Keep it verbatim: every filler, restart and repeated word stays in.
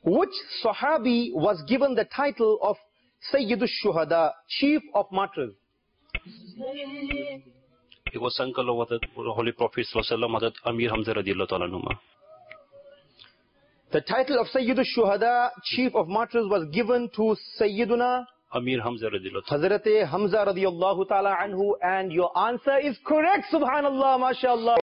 Which Sahabi was given the title of Sayyidush Shuhada, Chief of Martyrs? He was uncle of the Holy Prophet Hazrat Amir Hamza radiallahu ta'ala anhu. The title of Sayyidush Shuhada, Chief of Martyrs, was given to Sayyiduna Amir Hamza radiallahu Hazrat Hamza radiallahu ta'ala anhu, and your answer is correct. Subhanallah, mashallah.